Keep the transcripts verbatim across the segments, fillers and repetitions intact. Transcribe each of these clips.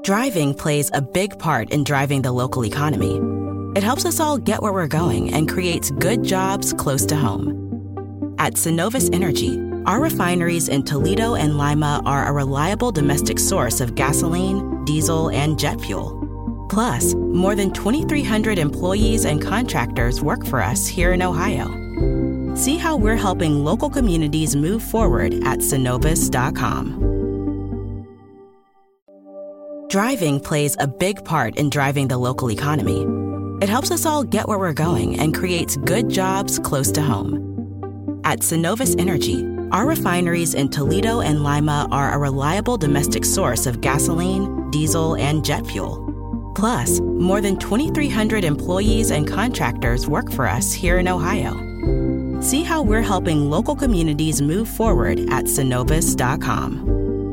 Driving plays a big part in driving the local economy. It helps us all get where we're going and creates good jobs close to home. At Synovus Energy, our refineries in Toledo and Lima are a reliable domestic source of gasoline, diesel, and jet fuel. Plus, more than twenty-three hundred employees and contractors work for us here in Ohio. See how we're helping local communities move forward at synovus dot com. Driving plays a big part in driving the local economy. It helps us all get where we're going and creates good jobs close to home. At Synovus Energy, our refineries in Toledo and Lima are a reliable domestic source of gasoline, diesel, and jet fuel. Plus, more than twenty-three hundred employees and contractors work for us here in Ohio. See how we're helping local communities move forward at synovus dot com.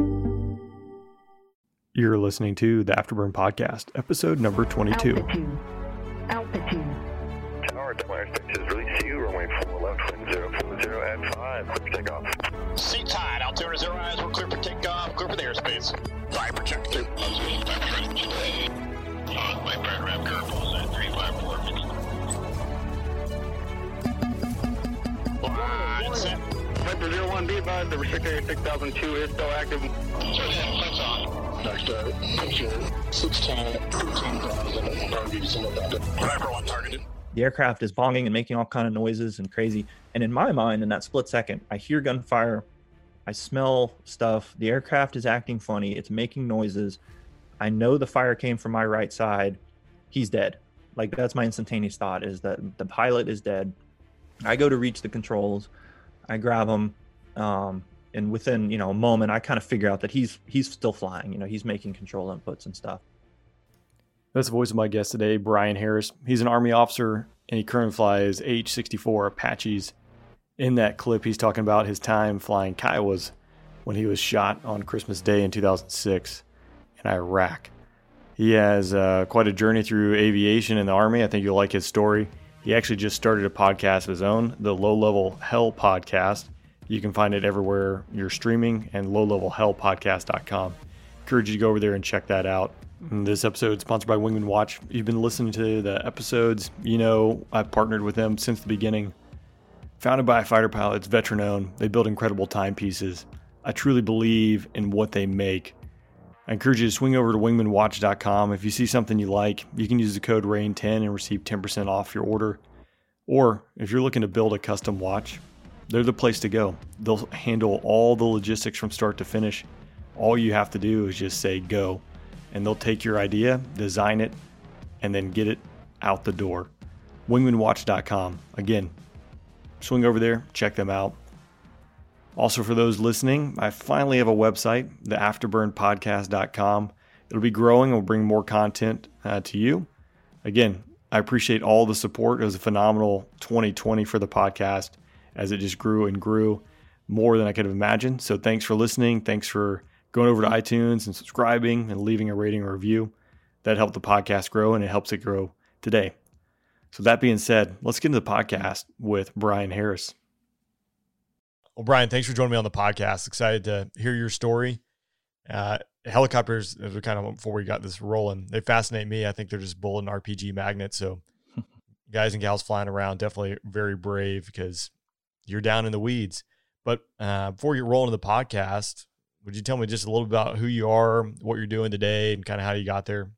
You're listening to the Afterburn Podcast, episode number twenty-two. Altitude. Altitude. Tower, Delaware Station, release you, runway four left, wind zero four zero at five, clear for takeoff. Seat tied, altimeter zero eyes, we're clear for takeoff, clear for the airspace. Viper check two. Uh, my brand ramp curve was at three five four. Line set. Viper zero one B, bud, the restricted area six thousand two is still active. Lights on. Next uh, picture six ten, fifteen thousand, Viper one targeted. The aircraft is bonging and making all kind of noises and crazy. And in my mind, in that split second, I hear gunfire, I smell stuff. The aircraft is acting funny. It's making noises. I know the fire came from my right side. He's dead. Like, that's my instantaneous thought, is that the pilot is dead. I go to reach the controls. I grab him. Um, and within, you know, a moment, I kind of figure out that he's he's still flying. You know, he's making control inputs and stuff. That's the voice of my guest today, Brian Harris. He's an Army officer, and he currently flies H sixty-four Apaches. In that clip, he's talking about his time flying Kiowas when he was shot on Christmas Day in two thousand six in Iraq. He has uh, quite a journey through aviation in the Army. I think you'll like his story. He actually just started a podcast of his own, the Low Level Hell Podcast. You can find it everywhere you're streaming, and low level hell podcast dot com. Encourage you to go over there and check that out. And this episode is sponsored by Wingman Watch. You've been listening to the episodes. You know I've partnered with them since the beginning. Founded by fighter pilots, veteran-owned. They build incredible timepieces. I truly believe in what they make. I encourage you to swing over to wingman watch dot com. If you see something you like, you can use the code rain ten and receive ten percent off your order. Or if you're looking to build a custom watch, they're the place to go. They'll handle all the logistics from start to finish. All you have to do is just say go, and they'll take your idea, design it, and then get it out the door. wingman watch dot com. Again, swing over there, check them out. Also, for those listening, I finally have a website, the afterburn podcast dot com. It'll be growing. We'll bring more content uh, to you. Again, I appreciate all the support. It was a phenomenal twenty twenty for the podcast, as it just grew and grew more than I could have imagined. So thanks for listening. Thanks for going over to iTunes and subscribing and leaving a rating or review. That helped the podcast grow, and it helps it grow today. So that being said, let's get into the podcast with Brian Harris. Well, Brian, thanks for joining me on the podcast. Excited to hear your story. Uh, helicopters, as we kind of before we got this rolling, they fascinate me. I think they're just bullet and R P G magnets. So guys and gals flying around, definitely very brave because you're down in the weeds. But uh, before you roll into the podcast, would you tell me just a little about who you are, what you're doing today, and kind of how you got there?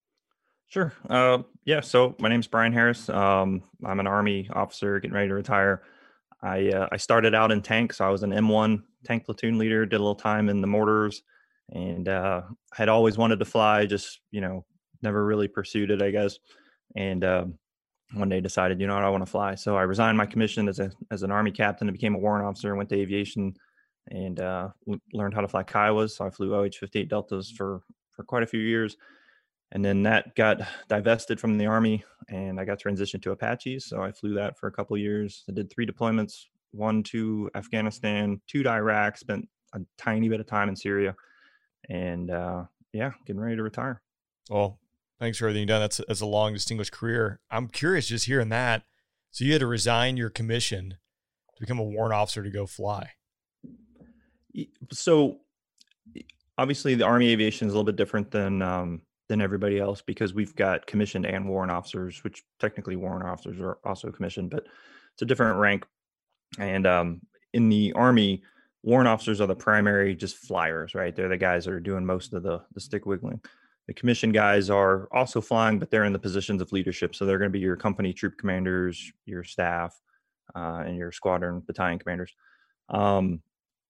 Sure. Uh, yeah. So my name's Brian Harris. Um, I'm an Army officer getting ready to retire. I uh, I started out in tanks. So I was an M one tank platoon leader, did a little time in the mortars, and uh, I had always wanted to fly, just, you know, never really pursued it, I guess. And uh, one day decided, you know what, I want to fly. So I resigned my commission as a as an Army captain and became a warrant officer and went to aviation and uh, learned how to fly Kiowas. So I flew O H fifty-eight Deltas for, for quite a few years. And then that got divested from the Army, and I got transitioned to Apaches. So I flew that for a couple of years. I did three deployments, one to Afghanistan, two to Iraq, spent a tiny bit of time in Syria. And uh, yeah, getting ready to retire. Well, thanks for everything you've done. That's, that's a long, distinguished career. I'm curious just hearing that. So you had to resign your commission to become a warrant officer to go fly. So obviously the Army aviation is a little bit different than um, than everybody else because we've got commissioned and warrant officers, which technically warrant officers are also commissioned, but it's a different rank. And um, in the Army, warrant officers are the primary just flyers, right? They're the guys that are doing most of the the stick wiggling. The commissioned guys are also flying, but they're in the positions of leadership. So they're going to be your company troop commanders, your staff, uh, and your squadron battalion commanders. Um,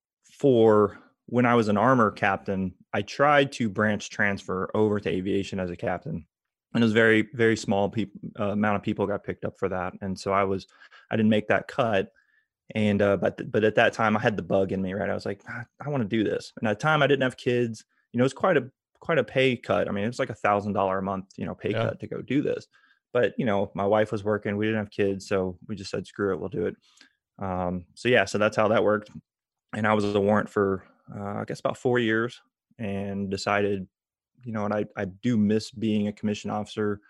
for when I was an armor captain, I tried to branch transfer over to aviation as a captain. And it was very, very small peop- uh, amount of people got picked up for that. And so I was, I didn't make that cut. And, uh, but, but at that time I had the bug in me, right? I was like, I, I want to do this. And at the time I didn't have kids, you know, it was quite a, quite a pay cut. I mean, it was like a thousand dollar a month, you know, pay Yeah. cut to go do this. But, you know, my wife was working, we didn't have kids. So we just said, screw it, we'll do it. Um, so yeah, so that's how that worked. And I was a warrant for, uh, I guess about four years and decided, you know, and I, I do miss being a commissioned officer.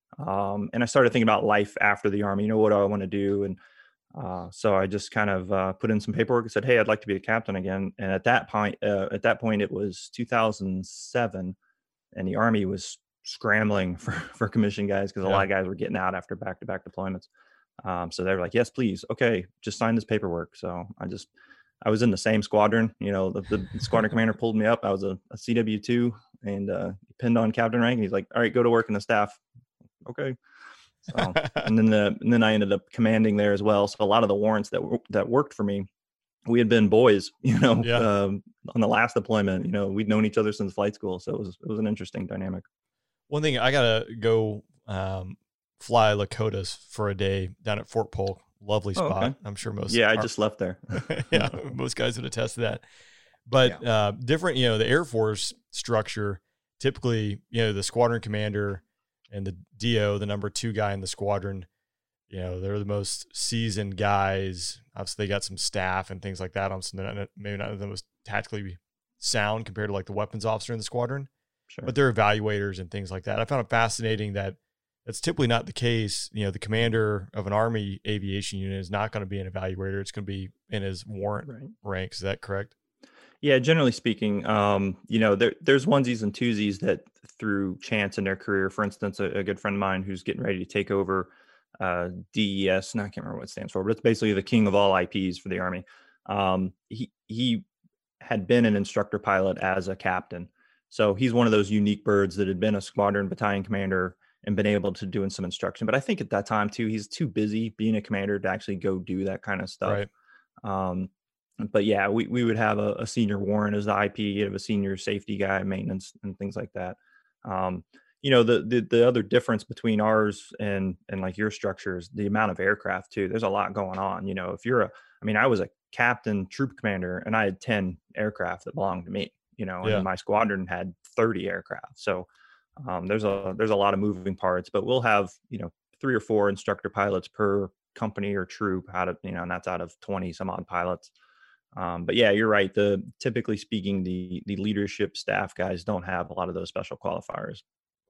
Um, and I started thinking about life after the Army, you know, what do I want to do? And uh, so I just kind of uh, put in some paperwork and said, hey, I'd like to be a captain again. And at that point, uh, at that point, it was two thousand seven and the Army was scrambling for, for commissioned guys because a Yeah. lot of guys were getting out after back-to-back deployments. Um, so they were like, yes, please. Okay, just sign this paperwork. So I just, I was in the same squadron, you know, the, the squadron commander pulled me up. I was a, a C W two and uh, pinned on captain rank. And he's like, all right, go to work in the staff. Okay. So, and then the, and then I ended up commanding there as well. So a lot of the warrants that were, that worked for me, we had been boys, you know, Yeah. um, on the last deployment, you know, we'd known each other since flight school. So it was, it was an interesting dynamic. One thing, I gotta go um, fly Lakotas for a day down at Fort Polk. Lovely Oh, spot. okay. I'm sure most. Yeah. I are- just left there. yeah, most guys would attest to that. But uh, different, you know, the Air Force structure, typically, you know, the squadron commander and the D O, the number two guy in the squadron, you know, they're the most seasoned guys. Obviously, they got some staff and things like that. On so they're not, maybe not the most tactically sound compared to like the weapons officer in the squadron, Sure. but they're evaluators and things like that. I found it fascinating that that's typically not the case. You know, the commander of an Army aviation unit is not going to be an evaluator. It's going to be in his warrant Right. ranks. Is that correct? Yeah, generally speaking, um, you know, there, there's onesies and twosies that through chance in their career, for instance, a, a good friend of mine who's getting ready to take over uh, D E S, and I can't remember what it stands for, but it's basically the king of all I Ps for the Army. Um, he, he had been an instructor pilot as a captain. So he's one of those unique birds that had been a squadron battalion commander and been able to do some instruction. But I think at that time too, he's too busy being a commander to actually go do that kind of stuff. Right. Um, but yeah, we, we would have a, a senior warrant as the I P, you'd have a senior safety guy, maintenance and things like that. Um, you know, the, the, the other difference between ours and, and like your structure is the amount of aircraft too. There's a lot going on. You know, if you're a, I mean, I was a captain troop commander and I had ten aircraft that belonged to me, you know, Yeah. and my squadron had thirty aircraft. So um, there's a, there's a lot of moving parts, but we'll have, you know, three or four instructor pilots per company or troop out of, you know, and that's out of twenty some odd pilots. Um, but yeah, you're right. The typically speaking, the the leadership staff guys don't have a lot of those special qualifiers.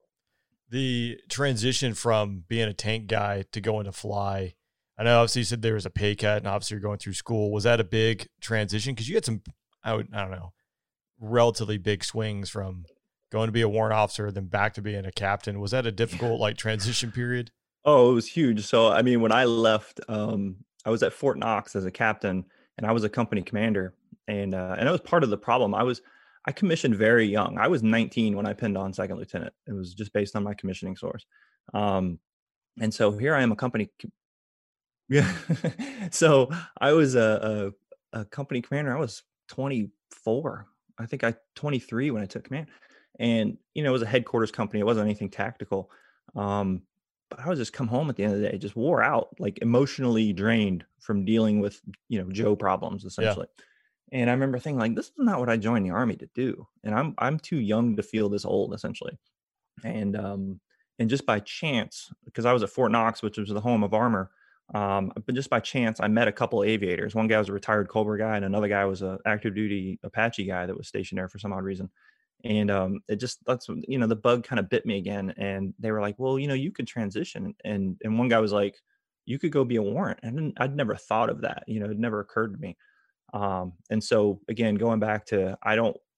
The transition from being a tank guy to going to fly, I know obviously you said there was a pay cut and obviously you're going through school. Was that a big transition? Because you had some, I would, I don't know, relatively big swings from going to be a warrant officer, then back to being a captain. Was that a difficult like transition period? Oh, it was huge. So, I mean, when I left, um, I was at Fort Knox as a captain and I was a company commander. And, uh, and that was part of the problem. I was, I commissioned very young. I was nineteen when I pinned on second lieutenant. It was just based on my commissioning source. Um, and so here I am a company. Yeah. So I was a, a, a company commander. I was twenty-four. I think I twenty-three when I took command. And, you know, it was a headquarters company. It wasn't anything tactical. Um, but I would just come home at the end of the day, just wore out, like emotionally drained from dealing with, you know, Joe problems essentially. Yeah. And I remember thinking like, this is not what I joined the Army to do. And I'm, I'm too young to feel this old essentially. And, um, and just by chance, because I was at Fort Knox, which was the home of armor. Um, but just by chance, I met a couple of aviators. One guy was a retired Cobra guy and another guy was a active duty Apache guy that was stationed there for some odd reason. And um, it just, that's, you know, the bug kind of bit me again. And they were like, well, you know, you could transition. And and one guy was like, you could go be a warrant. And I'd never thought of that. You know, it never occurred to me. Um, and so again, going back to, I don't,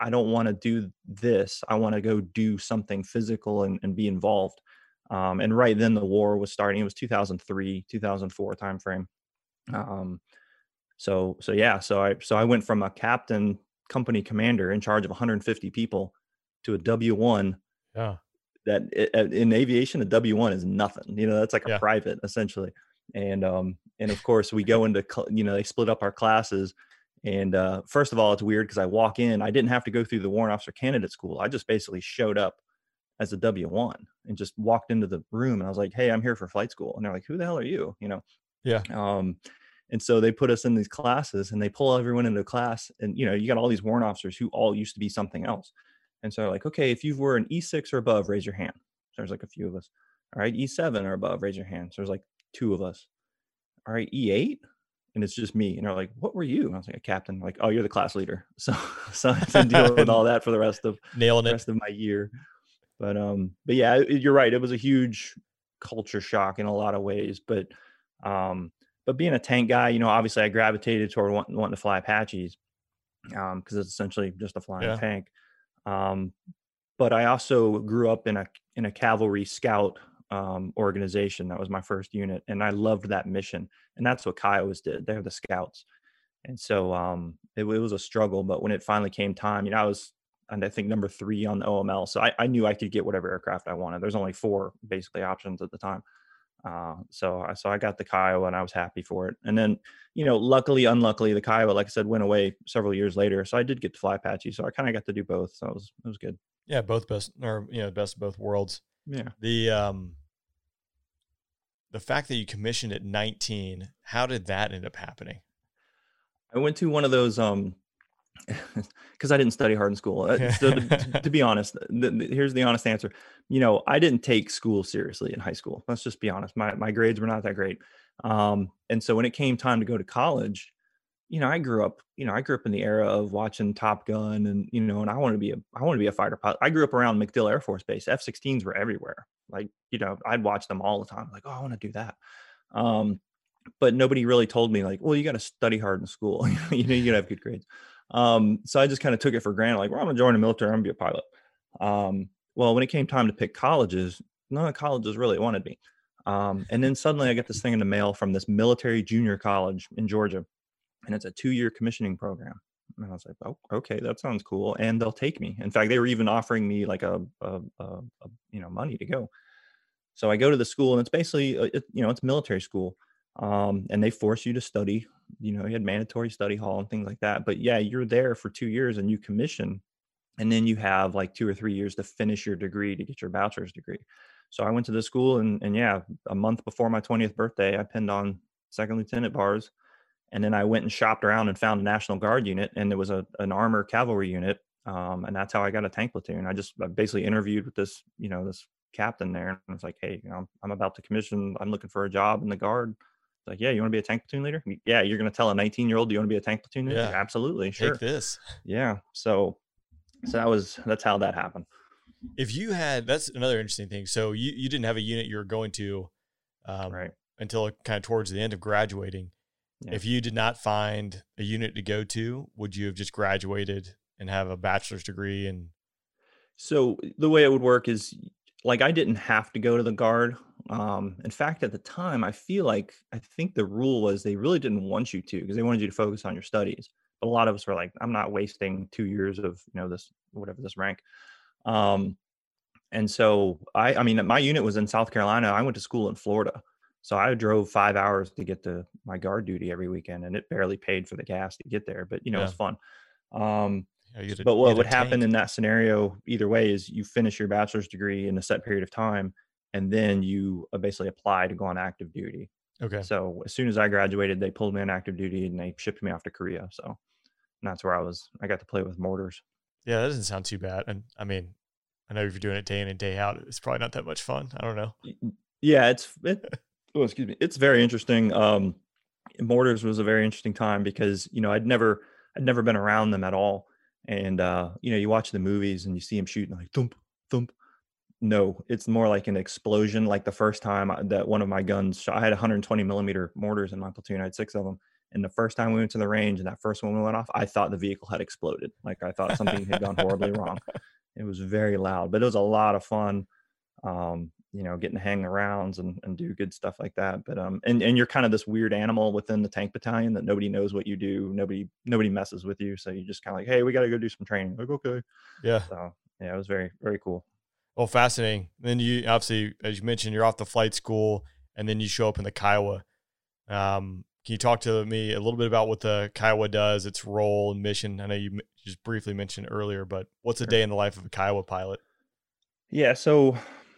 I don't want to do this. I want to go do something physical and, and be involved. Um, and right then the war was starting. It was two thousand three, two thousand four timeframe. Um, so, so yeah, so I, so I went from a captain, company commander in charge of one hundred fifty people to a W one. Yeah. That it, in aviation, a W one is nothing. You know, that's like a Yeah. private essentially. And, um, and of course we go into, you know, they split up our classes. And, uh, first of all, it's weird because I walk in, I didn't have to go through the warrant officer candidate school. I just basically showed up as a W one and just walked into the room and I was like, hey, I'm here for flight school. And they're like, who the hell are you? You know? Yeah. Um, and so they put us in these classes and they pull everyone into a class and, you know, you got all these warrant officers who all used to be something else. And so like, okay, if you were an E six or above, raise your hand. So there's like a few of us. All right. E seven or above, raise your hand. So there's like two of us. All right. E eight. And it's just me. And they're like, what were you? And I was like, a captain. Like, oh, you're the class leader. So, so I had to deal with all that for the rest of nailing the it. rest of my year. But, um, but yeah, you're right. It was a huge culture shock in a lot of ways, but, um, but being a tank guy, you know, obviously I gravitated toward wanting, wanting to fly Apaches, um, cause it's essentially just a flying Yeah. tank. Um, but I also grew up in a, in a cavalry scout, um, organization. That was my first unit. And I loved that mission. And that's what Kiowas did. They're the scouts. And so, um, it, it was a struggle, but when it finally came time, you know, I was, and I think number three on the O M L. So I, I knew I could get whatever aircraft I wanted. There's only four basically options at the time. Uh, so I, so I got the Kiowa and I was happy for it. And then, you know, luckily, unluckily, the Kiowa, like I said, went away several years later. So I did get to fly Apache. So I kind of got to do both. So it was, it was good. Yeah. Both best, or, you know, best of both worlds. Yeah. The, um, the fact that you commissioned at nineteen, how did that end up happening? I went to one of those, um, because I didn't study hard in school. So to, to be honest, the, the, here's the honest answer. You know, I didn't take school seriously in high school. Let's just be honest. My my grades were not that great. Um, and so when it came time to go to college, you know, I grew up, you know, I grew up in the era of watching Top Gun and, you know, and I wanted to be a, I wanted to be a fighter pilot. I grew up around MacDill Air Force Base. F sixteens were everywhere. Like, you know, I'd watch them all the time. Like, oh, I want to do that. Um, but nobody really told me like, well, you got to study hard in school. You know, you got to have good grades. Um, so I just kind of took it for granted. Like, well, I'm going to join the military. I'm going to be a pilot. Um, well, when it came time to pick colleges, none of the colleges really wanted me. Um, and then suddenly I get this thing in the mail from this military junior college in Georgia, and it's a two-year commissioning program. And I was like, oh, okay, that sounds cool. And they'll take me. In fact, they were even offering me like a, a, a, a you know, money to go. So I go to the school and it's basically, a, it, you know, it's military school. Um, and they force you to study, you know, you had mandatory study hall and things like that. But yeah, you're there for two years and you commission, and then you have like two or three years to finish your degree to get your bachelor's degree. So I went to the school and, and yeah, a month before my twentieth birthday, I pinned on second lieutenant bars. And then I went and shopped around and found a National Guard unit, and there was a, an armor cavalry unit. Um, and that's how I got a tank platoon. I just I basically interviewed with this, you know, this captain there. And I was like, hey, you know, I'm, I'm about to commission. I'm looking for a job in the Guard. Like, yeah, you want to be a tank platoon leader? Yeah, you're going to tell a nineteen year old, do you want to be a tank platoon leader? Yeah. Absolutely. Sure. Take this. Yeah. So, so that was, that's how that happened. If you had, that's another interesting thing. So you, you didn't have a unit you were going to um, Right. until kind of towards the end of graduating. Yeah. If you did not find a unit to go to, would you have just graduated and have a bachelor's degree? And So the way it would work is, like, I didn't have to go to the Guard. Um, in fact, at the time, I feel like, I think the rule was they really didn't want you to, because they wanted you to focus on your studies. But a lot of us were like, I'm not wasting two years of, you know, this, whatever this rank. Um, and so I, I mean, my unit was in South Carolina. I went to school in Florida. So I drove five hours to get to my Guard duty every weekend, and it barely paid for the gas to get there, but you know, Yeah. it was fun. Um, you get a- but you what get a would happen tank. in that scenario, either way, is you finish your bachelor's degree in a set period of time, and then you uh, basically apply to go on active duty. Okay. So as soon as I graduated, they pulled me on active duty and they shipped me off to Korea. So and that's where I was. I got to play with mortars. Yeah, that doesn't sound too bad. And I mean, I know if you're doing it day in and day out, it's probably not that much fun. I don't know. Yeah, it's it. Oh, excuse me. It's very interesting. Um, mortars was a very interesting time because, you know, I'd never, I'd never been around them at all. And, uh, you know, you watch the movies and you see them shooting like thump, thump. No, it's more like an explosion. Like the first time that one of my guns shot, I had one hundred twenty millimeter mortars in my platoon. I had six of them. And the first time we went to the range and that first one we went off, I thought the vehicle had exploded. Like I thought something had gone horribly wrong. It was very loud, but it was a lot of fun. Um, you know, getting to hang the rounds and, and do good stuff like that. But, um, and, and you're kind of this weird animal within the tank battalion that nobody knows what you do. Nobody, nobody messes with you. So you just kind of like, hey, we got to go do some training. Like, okay. Yeah. So yeah, it was very, very cool. Well, fascinating. Then you obviously, as you mentioned, you're off the flight school and then you show up in the Kiowa. Um, can you talk to me a little bit about what the Kiowa does, its role and mission? I know you just briefly mentioned earlier, but what's a day in the life of a Kiowa pilot? Yeah. So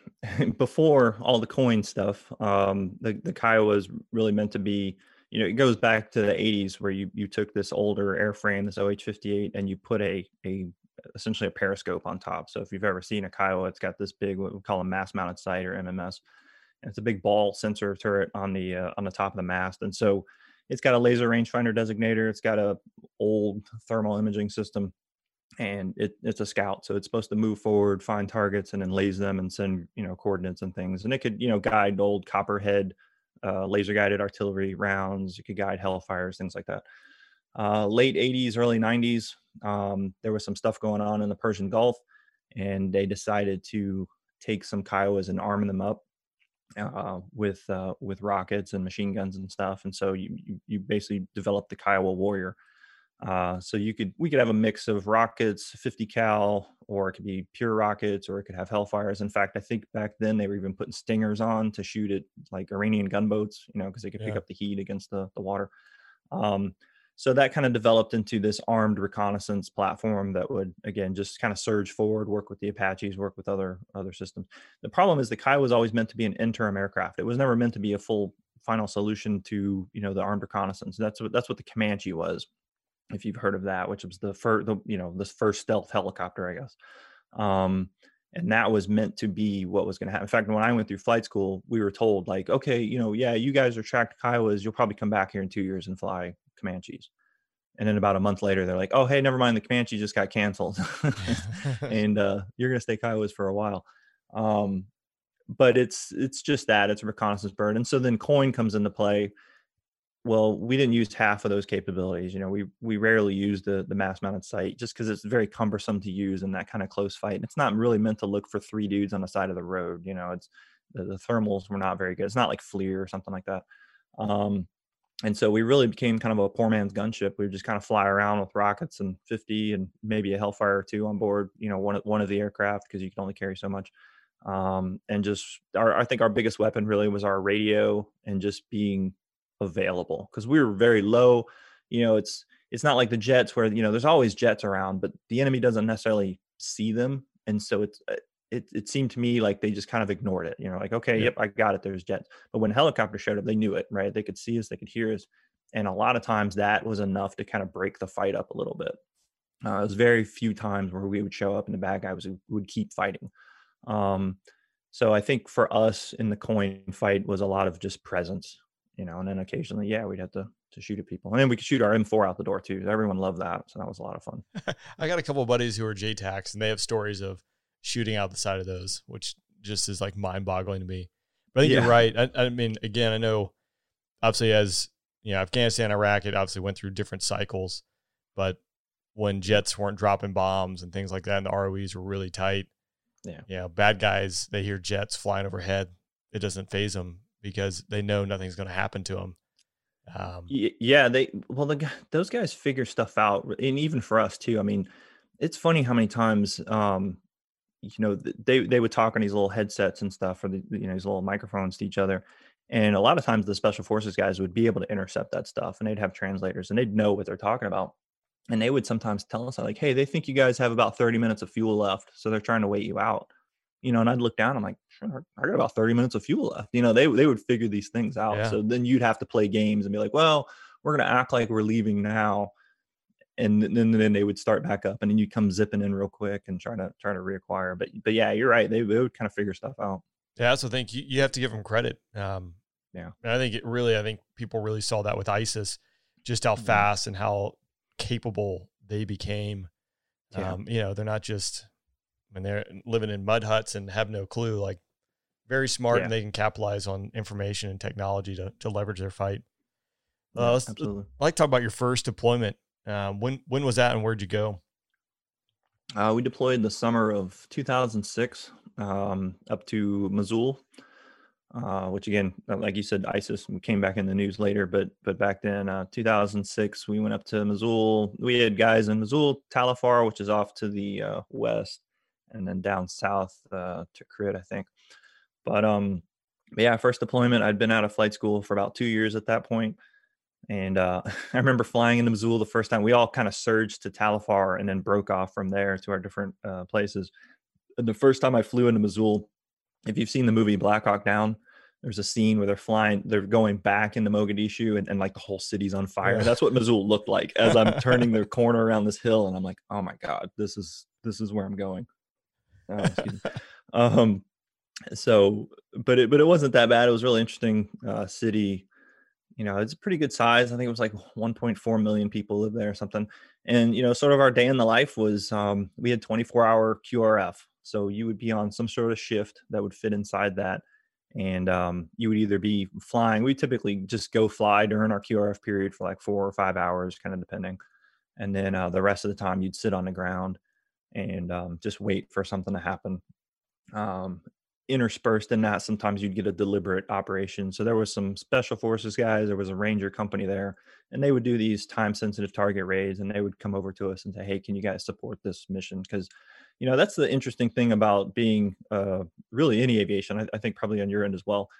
before all the coin stuff, um, the, the Kiowa is really meant to be, you know, it goes back to the eighties where you, you took this older airframe, this O H fifty-eight, and you put a, a, essentially a periscope on top. So if you've ever seen a Kiowa, it's got this big, what we call a mass mounted sight, or M M S. And it's a big ball sensor turret on the, uh, on the top of the mast. And so it's got a laser rangefinder designator. It's got a old thermal imaging system, and it, it's a scout. So it's supposed to move forward, find targets, and then laze them and send, you know, coordinates and things. And it could, you know, guide old copperhead, uh, laser guided artillery rounds. It could guide Hellfires, things like that. Uh, late eighties, early nineties, um, there was some stuff going on in the Persian Gulf, and they decided to take some Kiowas and arm them up uh, with uh, with rockets and machine guns and stuff. And so you you, you basically developed the Kiowa Warrior. Uh, so you could, we could have a mix of rockets, fifty cal, or it could be pure rockets, or it could have Hellfires. In fact, I think back then they were even putting stingers on to shoot at like Iranian gunboats, you know, because they could yeah. pick up the heat against the, the water. Um, so that kind of developed into this armed reconnaissance platform that would, again, just kind of surge forward, work with the Apaches, work with other, other systems. The problem is the Kiowa was always meant to be an interim aircraft. It was never meant to be a full final solution to, you know, the armed reconnaissance. That's what, that's what the Comanche was, if you've heard of that, which was the first, the, you know, this first stealth helicopter, I guess. Um, and that was meant to be what was going to happen. In fact, when I went through flight school, we were told like, okay, you know, yeah, you guys are tracked Kiowas. You'll probably come back here in two years and fly Comanches. And then about a month later, they're like, oh, hey, never mind. The Comanche just got canceled. and uh, you're going to stay Kiowas for a while. Um, but it's, it's just that it's a reconnaissance bird. And so then coin comes into play. Well, we didn't use half of those capabilities. You know, we we rarely use the the mass mounted sight just because it's very cumbersome to use in that kind of close fight. And it's not really meant to look for three dudes on the side of the road. You know, it's the, the thermals were not very good. It's not like FLIR or something like that. Um, and so we really became kind of a poor man's gunship. We would just kind of fly around with rockets and fifty and maybe a Hellfire or two on board. You know, one one of the aircraft because you can only carry so much. Um, and just our I think our biggest weapon really was our radio and just being available, because we were very low. You know, it's it's not like the jets where, you know, there's always jets around, but the enemy doesn't necessarily see them. And so it's it it seemed to me like they just kind of ignored it. You know, like, okay, yeah. yep, I got it, there's jets. But when helicopters showed up, they knew it, right? They could see us, they could hear us, and a lot of times that was enough to kind of break the fight up a little bit. Uh, it was very few times where we would show up and the bad guy was would keep fighting. Um, so I think for us in the coin fight was a lot of just presence. You know, and then occasionally, yeah, we'd have to to shoot at people, and then we could shoot our M four out the door too. Everyone loved that, so that was a lot of fun. I got a couple of buddies who are J TACs, and they have stories of shooting out the side of those, which just is like mind-boggling to me. But I think yeah. you're right. I, I mean, again, I know obviously as you know, Afghanistan, Iraq, it obviously went through different cycles, but when jets weren't dropping bombs and things like that, and the R O Es were really tight, yeah, you know, bad guys, they hear jets flying overhead, it doesn't faze them, because they know nothing's going to happen to them. Um, yeah, they well, the, those guys figure stuff out, and even for us too. I mean, it's funny how many times, um, you know, they they would talk on these little headsets and stuff, or the you know these little microphones to each other, and a lot of times the special forces guys would be able to intercept that stuff, and they'd have translators, and they'd know what they're talking about, and they would sometimes tell us like, hey, they think you guys have about thirty minutes of fuel left, so they're trying to wait you out. You know, and I'd look down, I'm like, sure, I got about thirty minutes of fuel left. You know, they they would figure these things out. Yeah. So then you'd have to play games and be like, well, we're going to act like we're leaving now. And then, then they would start back up, and then you come zipping in real quick and try to try to reacquire. But, but yeah, you're right. They, they would kind of figure stuff out. Yeah. I also think you, you have to give them credit. Um, yeah. And I think it really, I think people really saw that with ISIS, just how mm-hmm. fast and how capable they became. Yeah. Um, you know, they're not just, when they're living in mud huts and have no clue, like very smart, yeah. and they can capitalize on information and technology to, to leverage their fight. Uh, Yeah, let's, absolutely. I'd like to talk about your first deployment. Uh, when when was that, and where'd you go? Uh, we deployed the summer of two thousand six um, up to Mosul, uh, which again, uh, like you said, ISIS came back in the news later, but but back then, uh, two thousand six, we went up to Mosul. We had guys in Mosul, Tal Afar, which is off to the uh, west, and then down south uh, to Tikrit, I think. But um, yeah, first deployment, I'd been out of flight school for about two years at that point. And uh, I remember flying into Mosul the first time. We all kind of surged to Tal Afar and then broke off from there to our different uh, places. And the first time I flew into Mosul, if you've seen the movie Black Hawk Down, there's a scene where they're flying, they're going back into Mogadishu, and, and like the whole city's on fire. Yeah. That's what Mosul looked like as I'm turning the corner around this hill, and I'm like, oh my God, this is this is where I'm going. Oh, excuse me. Um, so, but it but it wasn't that bad. It was a really interesting uh, city. You know, it's a pretty good size. I think it was like one point four million people live there or something. And, you know, sort of our day in the life was um, we had twenty-four hour Q R F. So you would be on some sort of shift that would fit inside that. And um, you would either be flying. We typically just go fly during our Q R F period for like four or five hours, kind of depending. And then uh, the rest of the time you'd sit on the ground and um, just wait for something to happen. Um, interspersed in that, sometimes you'd get a deliberate operation. So there was some special forces guys, there was a ranger company there, and they would do these time sensitive target raids, and they would come over to us and say, hey, can you guys support this mission? Because, you know, that's the interesting thing about being uh, really any aviation, I, I think probably on your end as well.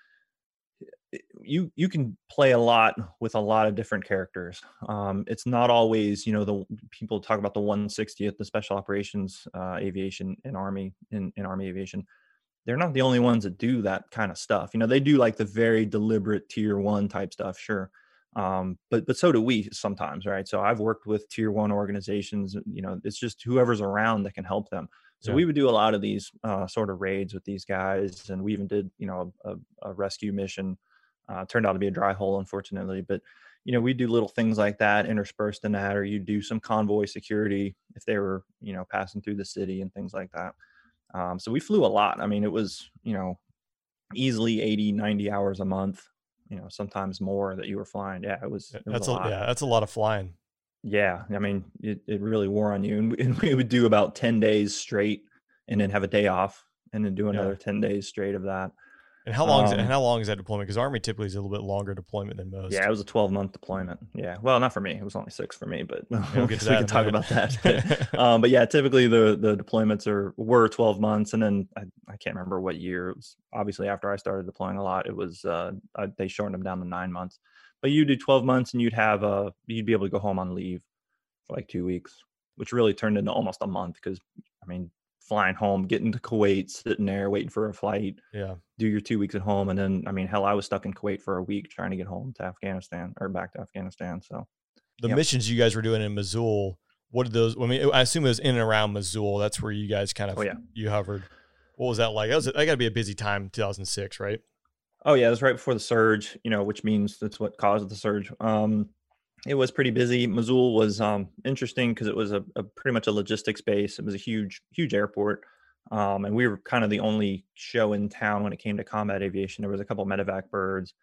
You you can play a lot with a lot of different characters. Um, it's not always, you know, the people talk about the one sixtieth, the special operations uh, aviation in Army, in, in Army aviation. They're not the only ones that do that kind of stuff. You know, they do like the very deliberate tier one type stuff, sure. Um, but but so do we sometimes, right? So I've worked with tier one organizations. You know, it's just whoever's around that can help them. So Yeah. we would do a lot of these uh, sort of raids with these guys, and we even did, you know, a, a rescue mission. Uh, turned out to be a dry hole, unfortunately, but you know, we do little things like that interspersed in that, or you do some convoy security if they were, you know, passing through the city and things like that. Um, so we flew a lot. I mean, it was, you know, easily eighty, ninety hours a month, you know, sometimes more that you were flying. Yeah, it was, it was That's a a, lot. yeah, that's a lot of flying. Yeah. I mean, it, it really wore on you. And we, and we would do about ten days straight and then have a day off and then do another Yeah. ten days straight of that. And how long is Um, it, and how long is that deployment? Because Army typically is a little bit longer deployment than most. Yeah, it was a twelve month deployment. Yeah. Well, not for me. It was only six for me, but we'll get to we that can in a talk minute. about that. But, um, but yeah, typically the, the deployments are, were twelve months. And then I, I can't remember what year. It was obviously after I started deploying a lot, it was, uh, I, they shortened them down to nine months, but you do twelve months and you'd have, uh, you'd be able to go home on leave for like two weeks, which really turned into almost a month. Cause I mean, flying home, getting to Kuwait, sitting there waiting for a flight, Yeah. do your two weeks at home. And then, I mean, hell, I was stuck in Kuwait for a week trying to get home to Afghanistan or back to Afghanistan. So The Yep. missions you guys were doing in Mosul, what did those, I mean, I assume it was in and around Mosul. That's where you guys kind of, Oh, yeah. you hovered. What was that like? That was, that gotta be a busy time, two thousand six, right? Oh yeah, it was right before the surge, you know, which means that's what caused the surge. Um, it was pretty busy. Mosul was um, interesting because it was a, a pretty much a logistics base. It was a huge, huge airport. Um, and we were kind of the only show in town when it came to combat aviation. There was a couple of medevac birds.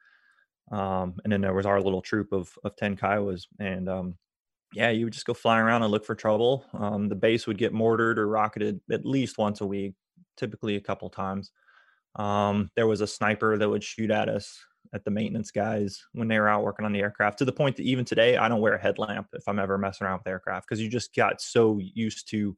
Um, and then there was our little troop of, of ten Kiowas. And um, yeah, you would just go flying around and look for trouble. Um, the base would get mortared or rocketed at least once a week, typically a couple times. Um, there was a sniper that would shoot at us, at the maintenance guys when they were out working on the aircraft, to the point that even today, I don't wear a headlamp if I'm ever messing around with aircraft, because you just got so used to,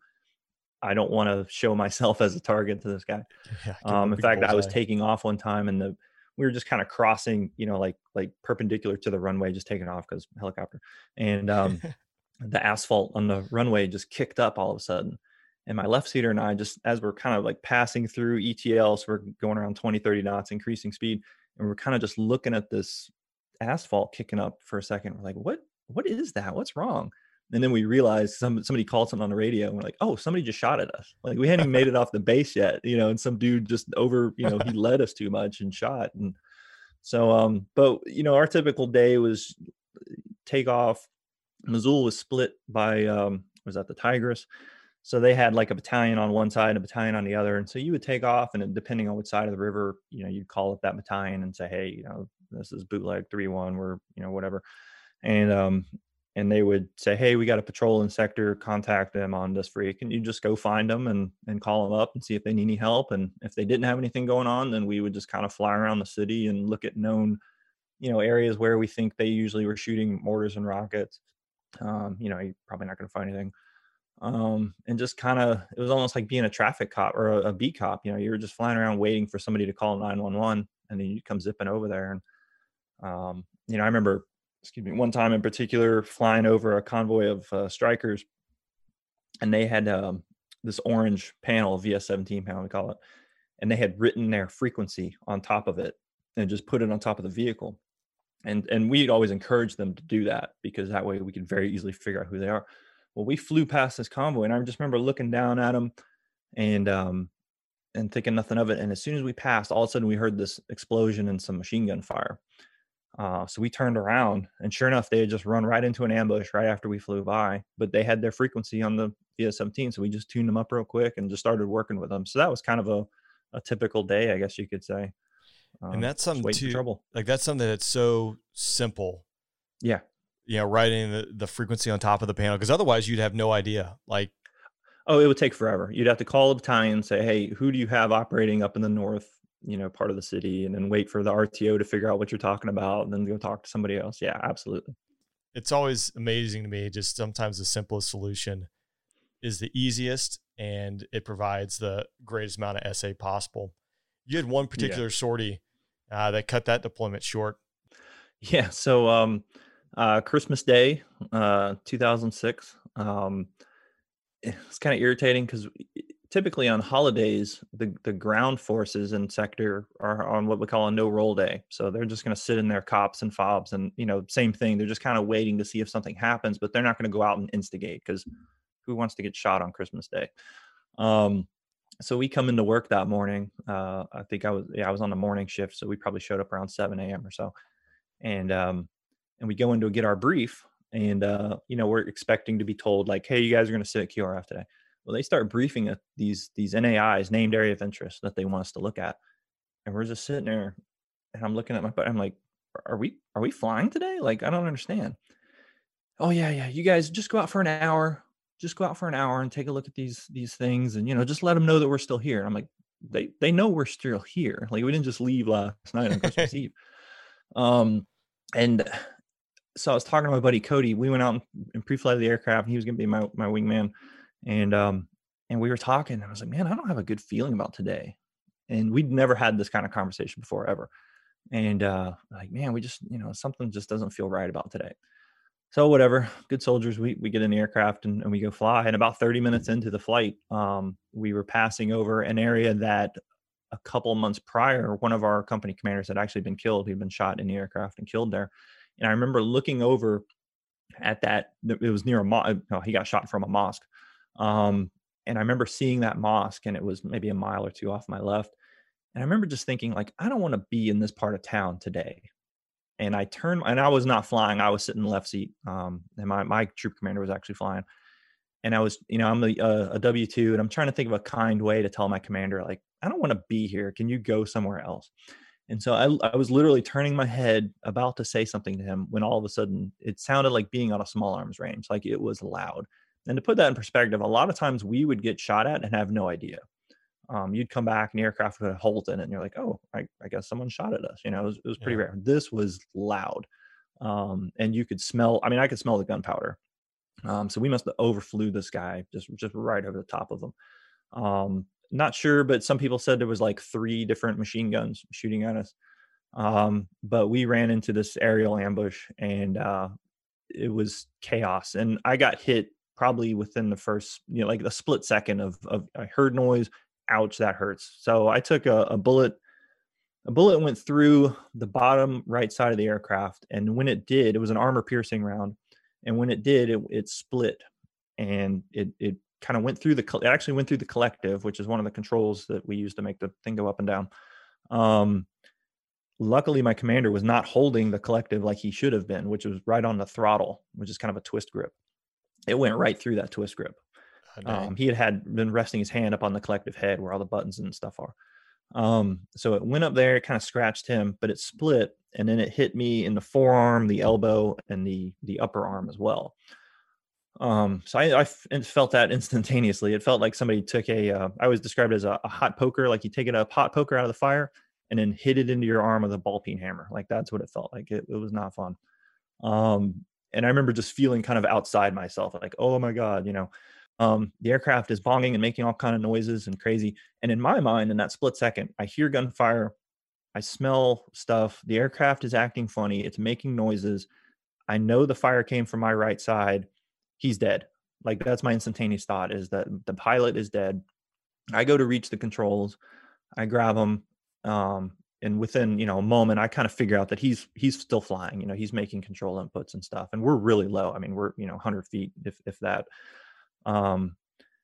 I don't want to show myself as a target to this guy. Yeah. Um, in fact, I was taking off one time and the, we were just kind of crossing, you know, like, like perpendicular to the runway, just taking off because helicopter, and um, the asphalt on the runway just kicked up all of a sudden. And my left seater and I just, as we're kind of like passing through E T L, so we're going around twenty, thirty knots, increasing speed. And we're kind of just looking at this asphalt kicking up for a second. We're like, what, what is that? What's wrong? And then we realized some, somebody called something on the radio and we're like, oh, somebody just shot at us. Like we hadn't even made it off the base yet, you know, and some dude just over, you know, he led us too much and shot. And so, um, but you know, our typical day was take off. Mosul was split by, um, was that the Tigris? So they had like a battalion on one side and a battalion on the other. And so you would take off, and depending on which side of the river, you know, you'd call up that battalion and say, hey, you know, this is bootleg three one, we're, you know, whatever. and um, and they would say, "Hey, we got a patrol in sector. Contact them on this freak." And you just go find them and and call them up and see if they need any help. And if they didn't have anything going on, then we would just kind of fly around the city and look at known, you know, areas where we think they usually were shooting mortars and rockets. Um, you know, you're probably not going to find anything. Um, and just kind of, it was almost like being a traffic cop or a, a beat cop. You know, you were just flying around waiting for somebody to call nine one one, and then you come zipping over there. And, um, you know, I remember, excuse me, one time in particular, flying over a convoy of uh, strikers, and they had um, this orange panel, V S seventeen panel, we call it, and they had written their frequency on top of it and just put it on top of the vehicle. And and we'd always encourage them to do that, because that way we could very easily figure out who they are. Well, we flew past this convoy, and I just remember looking down at them and um, and thinking nothing of it. And as soon as we passed, all of a sudden we heard this explosion and some machine gun fire. Uh, so we turned around, and sure enough, they had just run right into an ambush right after we flew by. But they had their frequency on the V S seventeen, so we just tuned them up real quick and just started working with them. So that was kind of a, a typical day, I guess you could say. Um, and that's something too, trouble. like that's something that's so simple. Yeah. You know, writing the, the frequency on top of the panel, because otherwise you'd have no idea. Like, oh, it would take forever. You'd have to call a battalion and say, "Hey, who do you have operating up in the north, you know, part of the city?" And then wait for the R T O to figure out what you're talking about, and then go talk to somebody else. Yeah, absolutely. It's always amazing to me. Just sometimes the simplest solution is the easiest, and it provides the greatest amount of S A possible. You had one particular yeah. sortie uh, that cut that deployment short. Yeah. So, um, uh, Christmas Day, uh, two thousand six, um, it's kind of irritating because typically on holidays, the, the ground forces in sector are on what we call a no roll day. So they're just going to sit in their cops and fobs, and, you know, same thing. They're just kind of waiting to see if something happens, but they're not going to go out and instigate, because who wants to get shot on Christmas Day? Um, So we come into work that morning. Uh, I think I was, yeah, I was on the morning shift. So we probably showed up around seven a.m. or so. And, um, and we go in to get our brief, and, uh, you know, we're expecting to be told like, "Hey, you guys are going to sit at Q R F today." Well, they start briefing at these, these N A Is, named area of interest, that they want us to look at. And we're just sitting there, and I'm looking at my, I'm like, are we, are we flying today? Like, I don't understand. "Oh yeah, yeah. You guys just go out for an hour. Just go out for an hour and take a look at these, these things. And, you know, just let them know that we're still here." And I'm like, they, they know we're still here. Like, we didn't just leave last night on Christmas Eve. Um, and so I was talking to my buddy, Cody. We went out and pre-flighted the aircraft, and he was going to be my, my wingman. And, um, and we were talking, and I was like, "Man, I don't have a good feeling about today." And we'd never had this kind of conversation before, ever. And, uh, like, man, we just, you know, something just doesn't feel right about today. So whatever, good soldiers, we, we get in the aircraft and, and we go fly. And about thirty minutes into the flight, um, we were passing over an area that a couple of months prior, one of our company commanders had actually been killed. He'd been shot in the aircraft and killed there. And I remember looking over at that. It was near a mosque. No, he got shot from a mosque. Um, and I remember seeing that mosque, and it was maybe a mile or two off my left. And I remember just thinking, like, I don't want to be in this part of town today. And I turned, and I was not flying. I was sitting in the left seat. Um, and my, my troop commander was actually flying. And I was, you know, I'm a, a W two, and I'm trying to think of a kind way to tell my commander, like, I don't want to be here. Can you go somewhere else? And so I, I was literally turning my head about to say something to him, when all of a sudden it sounded like being on a small arms range. Like, it was loud. And to put that in perspective, a lot of times we would get shot at and have no idea. Um, you'd come back and the aircraft would have holes in it, and you're like, "Oh, I, I guess someone shot at us." You know, it was, it was pretty yeah. rare. This was loud. Um, and you could smell, I mean, I could smell the gunpowder. Um, so we must have overflew this guy just, just right over the top of him. Um, not sure, but some people said there was like three different machine guns shooting at us. Um, but we ran into this aerial ambush, and uh, it was chaos. And I got hit probably within the first, you know, like the split second of, of I heard noise. Ouch, that hurts. So I took a, a bullet, a bullet went through the bottom right side of the aircraft. And when it did, it was an armor piercing round. And when it did, it, it split, and it, it kind of went through the, it actually went through the collective, which is one of the controls that we use to make the thing go up and down. Um, luckily my commander was not holding the collective like he should have been, which was right on the throttle, which is kind of a twist grip. It went right through that twist grip. Um, he had, had been resting his hand up on the collective head where all the buttons and stuff are. Um, so it went up there, it kind of scratched him, but it split, and then it hit me in the forearm, the elbow, and the the upper arm as well. Um, so I, I f- felt that instantaneously. It felt like somebody took a, uh, I always describe it as a, a hot poker, like you take a hot poker out of the fire and then hit it into your arm with a ball peen hammer. Like that's what it felt like. It, it was not fun. Um, and I remember just feeling kind of outside myself, like, oh my God, you know, um, the aircraft is bonging and making all kind of noises and crazy. And in my mind, in that split second, I hear gunfire, I smell stuff. The aircraft is acting funny. It's making noises. I know the fire came from my right side. He's dead. Like that's my instantaneous thought, is that the pilot is dead. I go to reach the controls. I grab him. Um, and within, you know, a moment, I kind of figure out that he's, he's still flying, you know, he's making control inputs and stuff. And we're really low. I mean, we're, you know, one hundred feet, if, if that. Um,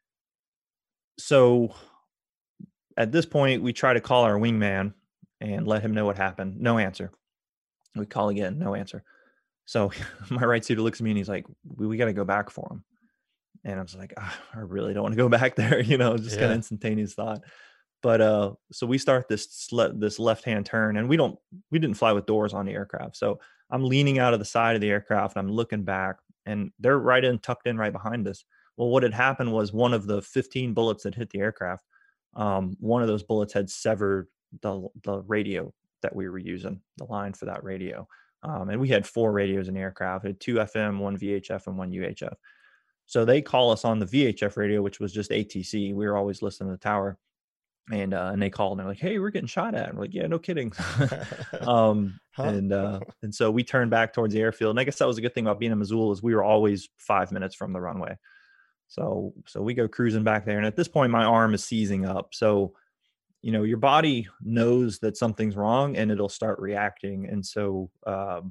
so at this point, we try to call our wingman and let him know what happened. No answer. We call again, no answer. So my right suiter looks at me and he's like, we, we got to go back for him. And I was like, oh, I really don't want to go back there. You know, just yeah. kind of instantaneous thought. But uh, so we start this sle- this left-hand turn, and we don't, we didn't fly with doors on the aircraft. So I'm leaning out of the side of the aircraft and I'm looking back, and they're right in, tucked in right behind us. Well, what had happened was one of the fifteen bullets that hit the aircraft, um, one of those bullets had severed the the radio that we were using, the line for that radio. Um, and we had four radios in the aircraft. We had two F M, one V H F, and one U H F. So they call us on the V H F radio, which was just A T C. We were always listening to the tower. And uh, and they called and they're like, hey, we're getting shot at. And we're like, yeah, no kidding. um, huh? And uh, and so we turned back towards the airfield. And I guess that was a good thing about being in Missoula, is we were always five minutes from the runway. So so we go cruising back there. And at this point, my arm is seizing up. So, you know, your body knows that something's wrong and it'll start reacting. And so uh,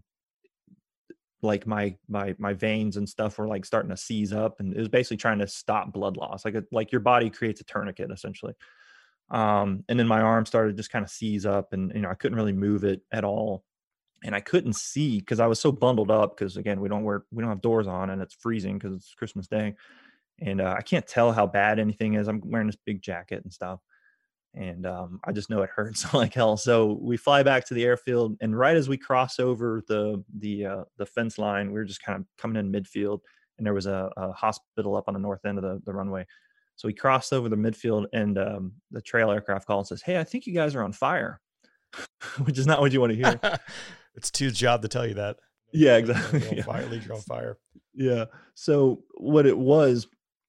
like my my my veins and stuff were like starting to seize up, and it was basically trying to stop blood loss. Like a, like your body creates a tourniquet essentially. Um, and then my arm started just kind of seize up, and, you know, I couldn't really move it at all. And I couldn't see because I was so bundled up, because again, we don't wear, we don't have doors on, and it's freezing because it's Christmas Day. And uh, I can't tell how bad anything is. I'm wearing this big jacket and stuff. And um, I just know it hurts like hell. So we fly back to the airfield, and right as we cross over the, the, uh, the fence line, we were just kind of coming in midfield, and there was a, a hospital up on the north end of the, the runway. So we crossed over the midfield, and um, the trail aircraft calls and says, hey, I think you guys are on fire, which is not what you want to hear. It's Two's job to tell you that. Yeah, exactly. You're on fire, leave you're on fire. Yeah. So what it was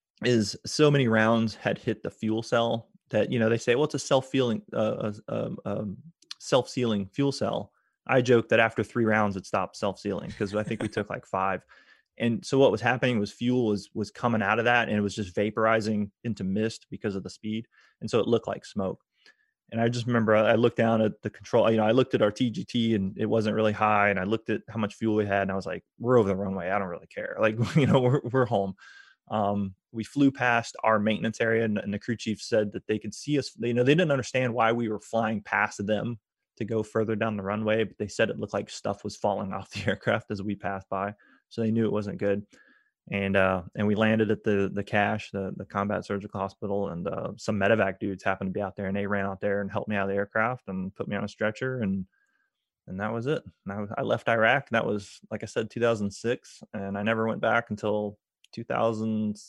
is so many rounds had hit the fuel cell that, you know, they say, well, it's a self-feeling, uh, um, um, self-sealing fuel cell. I joke that after three rounds, it stopped self-sealing, because I think we took like five. And so what was happening was fuel was was coming out of that, and it was just vaporizing into mist because of the speed. And so it looked like smoke. And I just remember I looked down at the control, you know, I looked at our T G T, and it wasn't really high. And I looked at how much fuel we had, and I was like, we're over the runway. I don't really care. Like, you know, we're, we're home. Um, we flew past our maintenance area, and, and the crew chief said that they could see us. They, you know, they didn't understand why we were flying past them to go further down the runway, but they said it looked like stuff was falling off the aircraft as we passed by. So they knew it wasn't good. And uh, and we landed at the the CASH, the, the Combat Surgical Hospital, and uh, some medevac dudes happened to be out there, and they ran out there and helped me out of the aircraft and put me on a stretcher, and and that was it. And I, I left Iraq. And that was, like I said, two thousand six, and I never went back until two thousand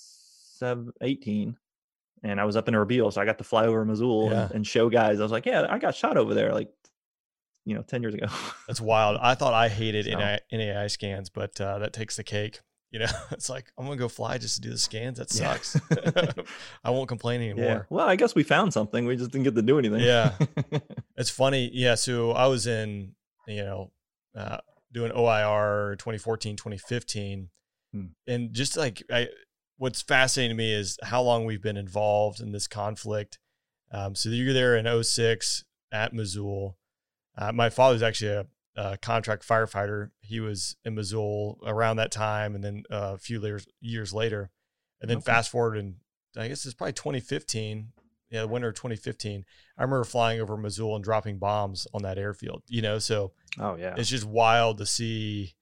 eighteen. And I was up in Erbil, so I got to fly over Mosul yeah. and, and show guys. I was like, yeah, I got shot over there, like, you know, ten years ago. That's wild. I thought I hated so. N A I scans, but uh, that takes the cake. You know, it's like, I'm going to go fly just to do the scans. That sucks. Yeah. I won't complain anymore. Yeah. Well, I guess we found something. We just didn't get to do anything. Yeah. It's funny. Yeah. So I was in, you know, uh, doing O I R twenty fourteen, twenty fifteen. Hmm. And just like, I, what's fascinating to me is how long we've been involved in this conflict. Um, so you're there in oh six at Mosul. Uh, my father's actually a, a contract firefighter. He was in Mosul around that time, and then uh, a few years, years later. And then okay. fast forward, and I guess it's probably twenty fifteen. Yeah, the winter of twenty fifteen. I remember flying over Mosul and dropping bombs on that airfield, you know? So oh yeah, it's just wild to see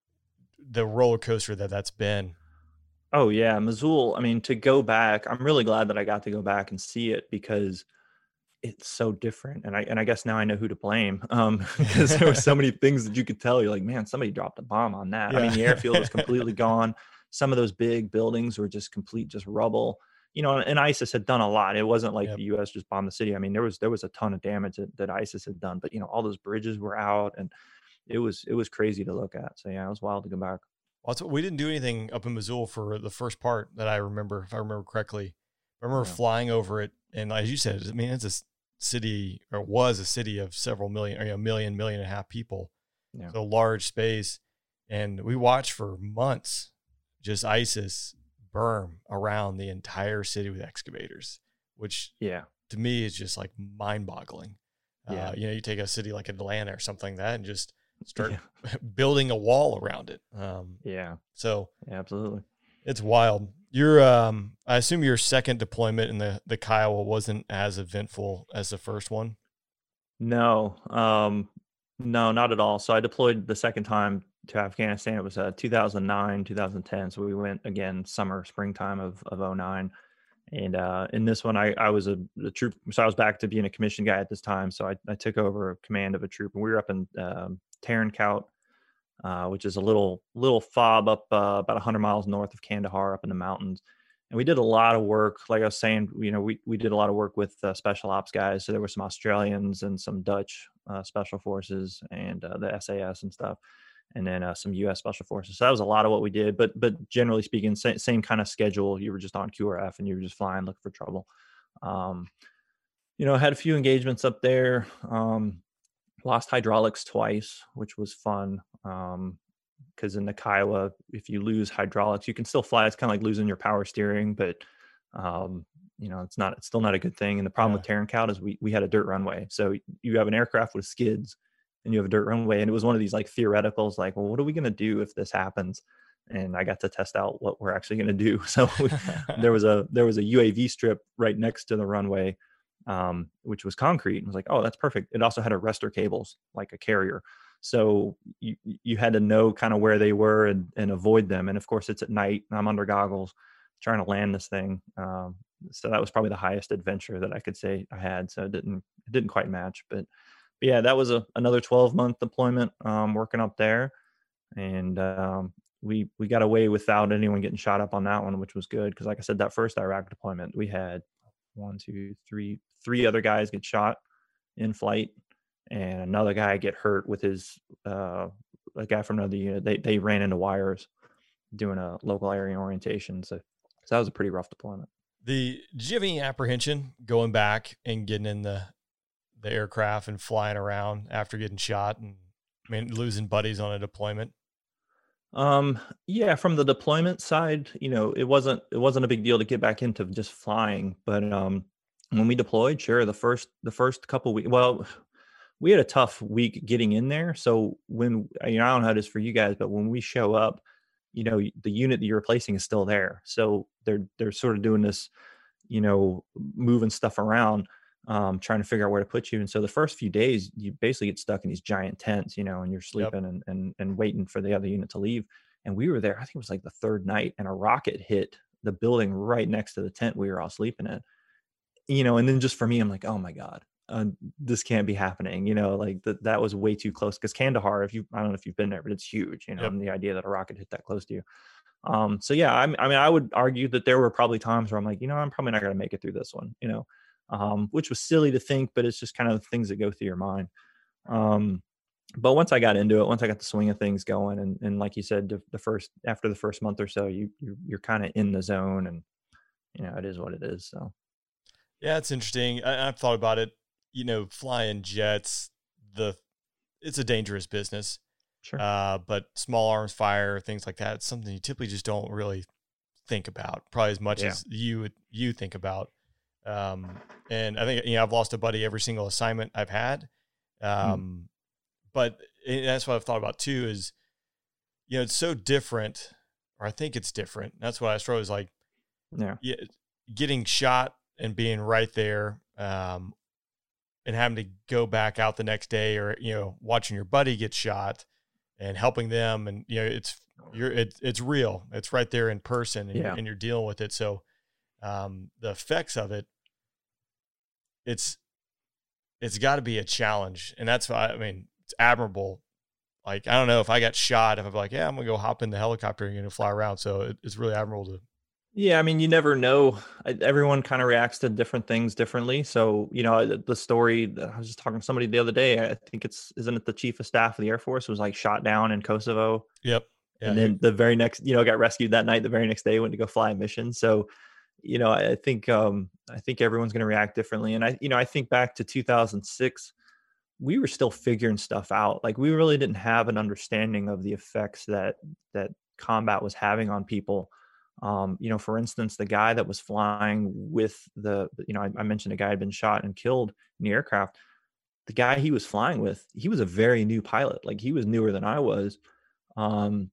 the roller coaster that that's been. Oh yeah. Mosul. I mean, to go back, I'm really glad that I got to go back and see it, because it's so different. And I, and I guess now I know who to blame. Um, because there were so many things that you could tell. You're like, man, somebody dropped a bomb on that. Yeah. I mean, the airfield was completely gone. Some of those big buildings were just complete, just rubble, you know, and ISIS had done a lot. It wasn't like Yep. the U S just bombed the city. I mean, there was, there was a ton of damage that, that ISIS had done, but you know, all those bridges were out, and it was, it was crazy to look at. So yeah, it was wild to go back. Well, that's what, we didn't do anything up in Missoula for the first part that I remember, if I remember correctly. I remember Yeah. flying over it, and as you said, I mean, it's a city, or was a city of several million, or you know, million, million and a half people. Yeah. So large space. And we watched for months just ISIS berm around the entire city with excavators, which Yeah. to me is just like mind boggling. Yeah. Uh, you know, you take a city like Atlanta or something like that and just start Yeah. building a wall around it. Um, Yeah. so Yeah, absolutely. it's wild. Your, um, I assume your second deployment in the, the Kiowa wasn't as eventful as the first one. No, um, no, not at all. So I deployed the second time to Afghanistan. It was uh, two thousand nine, two thousand ten. So we went again summer, springtime of of oh nine. And uh, in this one, I, I was a, a troop. So I was back to being a commissioned guy at this time. So I, I took over command of a troop, and we were up in um, Tarankout, uh, which is a little little fob up uh, about one hundred miles north of Kandahar, up in the mountains. And we did a lot of work. Like I was saying, you know, we, we did a lot of work with uh, special ops guys. So there were some Australians and some Dutch uh, special forces, and uh, the S A S and stuff, and then uh, some U S special forces. So that was a lot of what we did. But but generally speaking, sa- same kind of schedule. You were just on Q R F, and you were just flying, looking for trouble. Um, you know, I had a few engagements up there. Um, lost hydraulics twice, which was fun. Um, because in the Kiowa, if you lose hydraulics, you can still fly. It's kind of like losing your power steering, but um, you know, it's not, it's still not a good thing. And the problem Yeah. with Tarankout is we we had a dirt runway. So you have an aircraft with skids, and you have a dirt runway. And it was one of these like theoreticals, like, well, what are we going to do if this happens? And I got to test out what we're actually going to do. So we, there was a there was a U A V strip right next to the runway, um, which was concrete. And I was like, oh, that's perfect. It also had arrestor cables, like a carrier. So you you had to know kind of where they were and, and avoid them. And of course, it's at night, and I'm under goggles trying to land this thing. Um, so that was probably the highest adventure that I could say I had. So it didn't it didn't quite match, but, but yeah, that was a another twelve month deployment, um, working up there, and um, we we got away without anyone getting shot up on that one, which was good, because like I said, that first Iraq deployment, we had one, two, three, three other guys get shot in flight, and another guy get hurt with his uh a guy from another unit. They they ran into wires doing a local area orientation. So, so that was a pretty rough deployment. The did you have any apprehension going back and getting in the the aircraft and flying around after getting shot and I mean losing buddies on a deployment? Um, yeah, from the deployment side, you know, it wasn't it wasn't a big deal to get back into just flying. But um when we deployed, sure, the first the first couple weeks, well, we had a tough week getting in there. So when, you know, I don't know how it is for you guys, but when we show up, you know, the unit that you're replacing is still there. So they're, they're sort of doing this, you know, moving stuff around, um, trying to figure out where to put you. And so the first few days, you basically get stuck in these giant tents, you know, and you're sleeping yep. and, and, and waiting for the other unit to leave. And we were there, I think it was like the third night, and a rocket hit the building right next to the tent we were all sleeping in, you know, and then just for me, I'm like, oh my God. Uh, this can't be happening, you know, like that, that was way too close. Cause Kandahar, if you, I don't know if you've been there, but it's huge, you know, yep. and the idea that a rocket hit that close to you. Um, so yeah, I, I mean, I would argue that there were probably times where I'm like, you know, I'm probably not going to make it through this one, you know, um, which was silly to think, but it's just kind of things that go through your mind. Um, but once I got into it, once I got the swing of things going, and, and like you said, the, the first, after the first month or so, you, you you're kind of in the zone, and, you know, it is what it is. So. Yeah, it's interesting. I, I've thought about it. You know, flying jets, the it's a dangerous business. Sure. Uh, but small arms fire, things like that, it's something you typically just don't really think about, probably as much yeah. as you you think about. Um, and I think, you know, I've lost a buddy every single assignment I've had. Um, hmm. But that's what I've thought about too, is, you know, it's so different, or I think it's different. That's what I struggle is like, yeah, yeah, getting shot and being right there. Um, and having to go back out the next day, or, you know, watching your buddy get shot and helping them. And, you know, it's, you're, it's, it's real. It's right there in person, and, yeah. you're, and you're dealing with it. So, um, the effects of it, it's, it's got to be a challenge. And that's why, I mean, it's admirable. Like, I don't know if I got shot, if I'm like, yeah, I'm going to go hop in the helicopter and going to fly around. So it, it's really admirable to. Yeah, I mean, you never know. I- Everyone kind of reacts to different things differently. So, you know, the, the story, I was just talking to somebody the other day. I think it's, isn't it the chief of staff of the Air Force was like shot down in Kosovo? Yep. Yeah, and then the very next, you know, got rescued that night. The very next day went to go fly a mission. So, you know, I, I think, um, I think everyone's going to react differently. And I, you know, I think back to two thousand six, we were still figuring stuff out. Like we really didn't have an understanding of the effects that, that combat was having on people. Um, you know, for instance, the guy that was flying with the, you know, I, I mentioned a guy had been shot and killed in the aircraft. The guy he was flying with, he was a very new pilot. Like he was newer than I was. Um,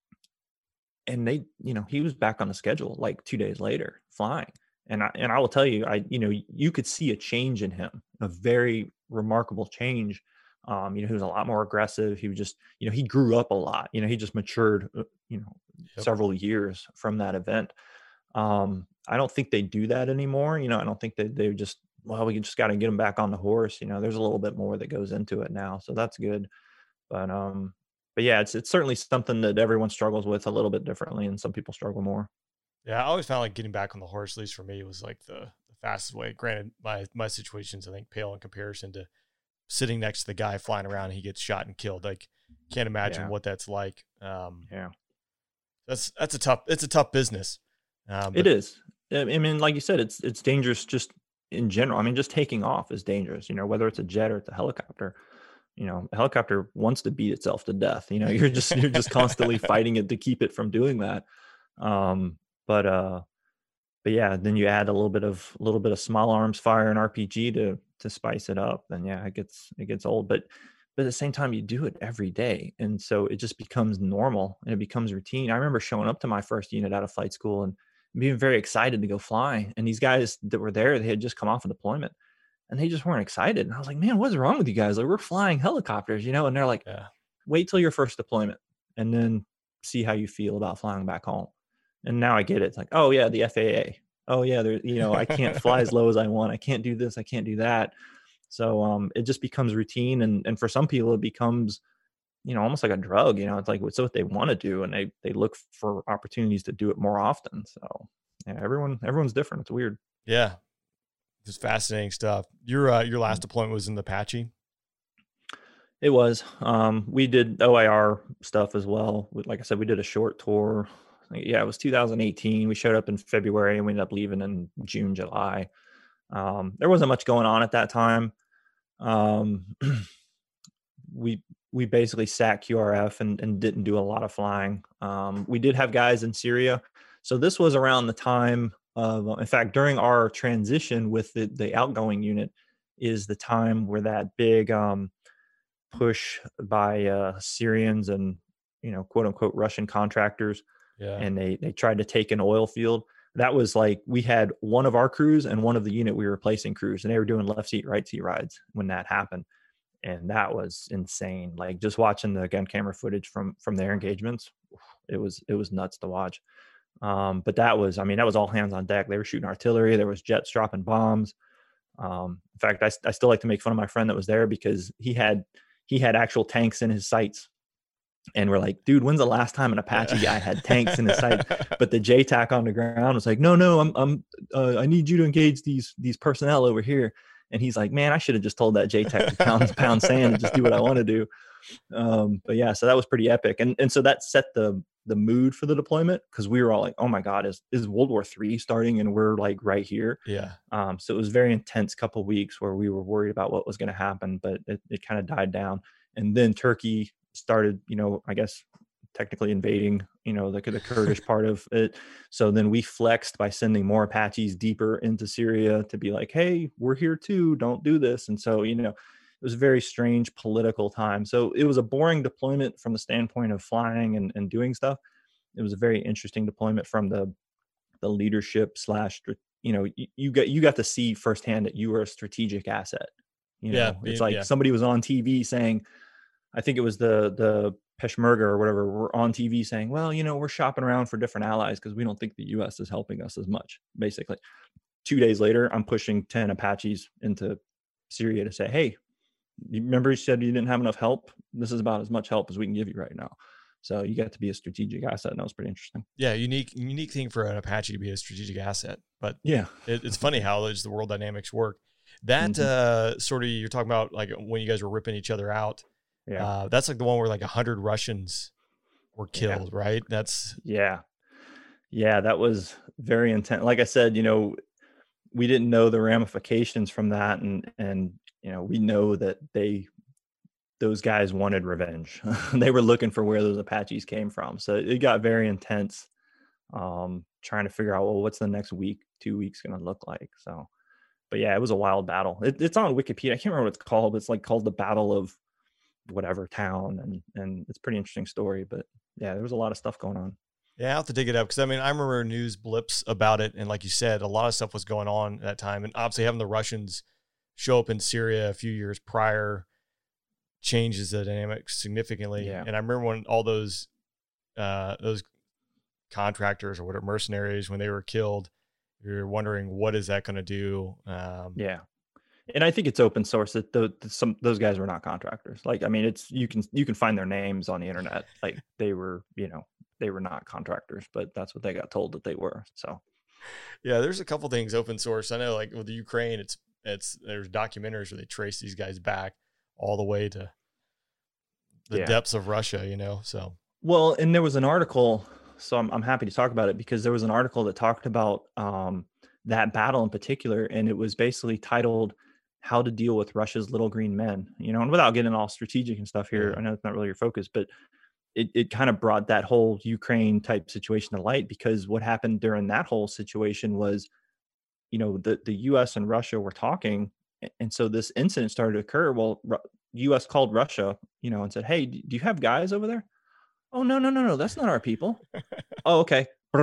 and they, you know, he was back on the schedule like two days later flying. And I, and I will tell you, I, you know, you could see a change in him, a very remarkable change. Um, you know, he was a lot more aggressive. He was just, you know, he grew up a lot, you know, he just matured, you know, yep. several years from that event. Um, I don't think they do that anymore. You know, I don't think that they just, well, we just got to get him back on the horse. You know, there's a little bit more that goes into it now. So that's good. But, um, but yeah, it's, it's certainly something that everyone struggles with a little bit differently, and some people struggle more. Yeah. I always found like getting back on the horse, at least for me, was like the, the fastest way. Granted, my, my situations, I think, pale in comparison to sitting next to the guy flying around and he gets shot and killed. Like, can't imagine yeah. what that's like. Um, yeah, that's, that's a tough, it's a tough business. Um, it is. I mean, like you said, it's, it's dangerous just in general. I mean, just taking off is dangerous, you know, whether it's a jet or it's a helicopter. You know, a helicopter wants to beat itself to death. You know, you're just, you're just constantly fighting it to keep it from doing that. Um, but, uh, but yeah, then you add a little bit of, a little bit of small arms fire and R P G to, to spice it up. Then yeah, it gets, it gets old, but, but at the same time you do it every day. And so it just becomes normal and it becomes routine. I remember showing up to my first unit out of flight school and being very excited to go fly. And these guys that were there, they had just come off a deployment. And they just weren't excited. And I was like, man, what's wrong with you guys? Like, we're flying helicopters, you know? And they're like, yeah. wait till your first deployment and then see how you feel about flying back home. And now I get it. It's like, oh yeah, the F A A. Oh yeah, there, you know, I can't fly as low as I want. I can't do this. I can't do that. So um, it just becomes routine. And and for some people, it becomes, you know, almost like a drug. You know, it's like it's what they want to do, and they they look for opportunities to do it more often. So yeah, everyone everyone's different. It's weird. Yeah. Just fascinating stuff. Your uh, your last deployment was in the Apache? It was. Um, we did O I R stuff as well. Like I said, we did a short tour. Yeah, it was two thousand eighteen. We showed up in February and we ended up leaving in June, July. Um, there wasn't much going on at that time. Um, we we basically sat Q R F and, and didn't do a lot of flying. Um, we did have guys in Syria. So this was around the time of, in fact, during our transition with the, the outgoing unit is the time where that big um, push by uh, Syrians and, you know, quote unquote, Russian contractors. Yeah. And they, they tried to take an oil field. That was like, we had one of our crews and one of the unit we were replacing crews, and they were doing left seat, right seat rides when that happened. And that was insane. Like just watching the gun camera footage from, from their engagements, it was, it was nuts to watch. Um, but that was, I mean, that was all hands on deck. They were shooting artillery. There was jets dropping bombs. Um, in fact, I, I still like to make fun of my friend that was there because he had, he had actual tanks in his sights. And we're like, dude, when's the last time an Apache yeah. guy had tanks in his sight? But the J TAC on the ground was like, no, no, I'm, I'm, uh, I need you to engage these, these personnel over here. And he's like, man, I should have just told that J TAC to pound, pound sand and just do what I want to do. Um, but yeah, so that was pretty epic. And and so that set the, the mood for the deployment, because we were all like, oh my God, is, is World War Three starting? And we're like right here. Yeah. Um, so it was a very intense couple of weeks where we were worried about what was going to happen, but it, it kind of died down. And then Turkey started, you know, I guess technically invading, you know, the, the Kurdish part of it. So then we flexed by sending more Apaches deeper into Syria to be like, hey, we're here too, don't do this. And so, you know, it was a very strange political time. So it was a boring deployment from the standpoint of flying and, and doing stuff. It was a very interesting deployment from the the leadership slash, you know, you, you got you got to see firsthand that you were a strategic asset. You know, yeah, it's like yeah. somebody was on T V saying, I think it was the the Peshmerga or whatever, were on T V saying, well, you know, we're shopping around for different allies because we don't think the U S is helping us as much. Basically, two days later, I'm pushing ten Apaches into Syria to say, hey, you remember you said you didn't have enough help? This is about as much help as we can give you right now. So you got to be a strategic asset, and that was pretty interesting. Yeah, unique unique thing for an Apache to be a strategic asset. But yeah, it, it's funny how the world dynamics work. That mm-hmm. uh, sort of, you're talking about like when you guys were ripping each other out. Yeah, uh, that's like the one where like a hundred Russians were killed, yeah. right? That's yeah, yeah. That was very intense. Like I said, you know, we didn't know the ramifications from that, and and you know, we know that they, those guys wanted revenge. They were looking for where those Apaches came from. So it got very intense, um, trying to figure out, well, what's the next week, two weeks going to look like? So, but yeah, it was a wild battle. It, it's on Wikipedia. I can't remember what it's called, but it's like called the Battle of whatever town. And, and it's a pretty interesting story, but yeah, there was a lot of stuff going on. Yeah, I'll have to dig it up. Cause I mean, I remember news blips about it. And like you said, a lot of stuff was going on at that time. And obviously having the Russians show up in Syria a few years prior changes the dynamic significantly. Yeah. And I remember when all those, uh, those contractors or whatever mercenaries, when they were killed, you're wondering, what is that going to do? Um, yeah. And I think it's open source that the, the, some, those guys were not contractors. Like, I mean, it's, you can, you can find their names on the internet. Like they were, you know, they were not contractors, but that's what they got told that they were. So yeah, there's a couple things open source. I know like with the Ukraine, it's, it's, there's documentaries where they trace these guys back all the way to the yeah. depths of Russia, you know? So, well, and there was an article, so I'm, I'm happy to talk about it because there was an article that talked about um, that battle in particular. And it was basically titled How to Deal with Russia's Little Green Men, you know, and without getting all strategic and stuff here, I know it's not really your focus, but it, it kind of brought that whole Ukraine type situation to light, because what happened during that whole situation was, you know, the, the U S and Russia were talking. And so this incident started to occur. Well, U S called Russia, you know, and said, hey, do you have guys over there? Oh, no, no, no, no. That's not our people. Oh, okay.